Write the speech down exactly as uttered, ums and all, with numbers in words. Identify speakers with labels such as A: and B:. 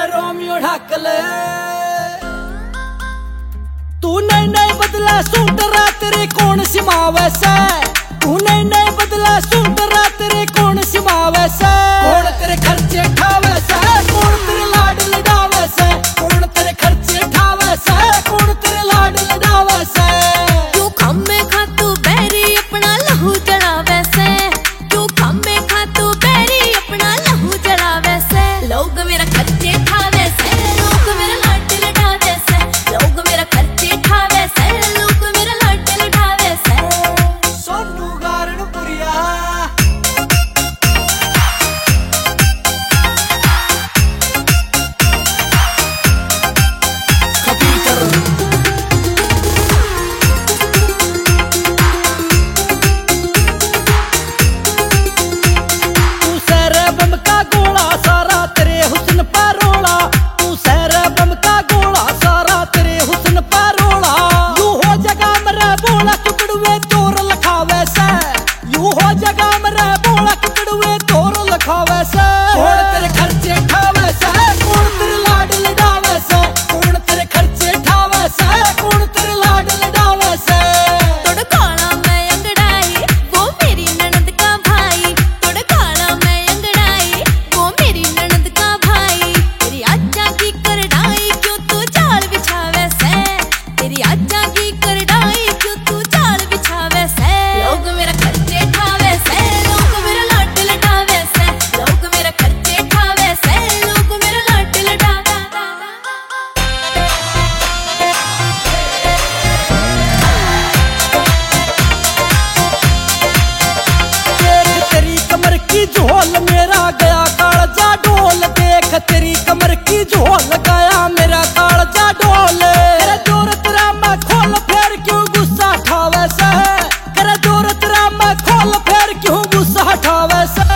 A: Romeo ढाकले तू नहीं नहीं बदला सूट रात रे कौन सिमावे से तू नहीं नहीं बदला सूट रात रे कौन सिमावे से कौन तेरे खर्चे ठावे से कौन तेरे लाड लडावे से कौन तेरे खर्चे ठावे से कौन तेरे लाड लडावे से
B: तू खम्मे खा तू बैरी अपना लहू जलावे से तू खम्मे खा तू बैरी अपना लहू जलावे से लोग मेरा खर्चे ठावे से लोग मेरा लाड लडावे से लोग मेरा खर्चे ठावे से लोग मेरा लाड लडावे से
A: सोनू गारण पुरिया कौन तेरे खर्चे ठावे से कौन तेरे लाड लडावे से कौन तेरे खर्चे ठावे से कौन तेरे लाड लडावे से
B: तोड़ काला मैं अंगड़ाई वो मेरी ननद का भाई तोड़ काला मैं अंगड़ाई वो मेरी ननद का भाई तेरी आजा की करडाई क्यों तू जाल बिछावे से तेरी आजा की करडाई क्यों तू जाल बिछावे से लोग मेरा खर्चे ठावे से लोग मेरा लाड लडावे से लोग मेरा खर्चे ठावे से लोग मेरा लाड लडावे
A: देख तेरी कमर की झोल मेरा गया कालजा ढोल देख तेरी कमर की झोल गया मेरा कालजा ढोल करे जोर तेरा मैं खोल फेर क्यों गुस्सा ठावे से करे जोर तेरा मैं खोल फेर क्यों गुस्सा ठावे से